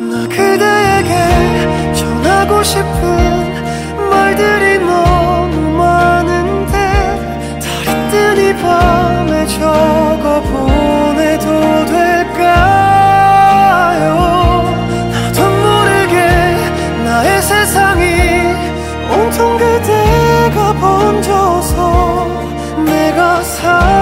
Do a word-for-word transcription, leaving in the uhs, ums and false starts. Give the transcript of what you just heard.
나 그대에게 전하고 싶은 말들이 너무 많은데 달이 뜬 이 밤에 적어 보내도 될까요? 나도 모르게 나의 세상이 온통 그대가 번져서 내가 살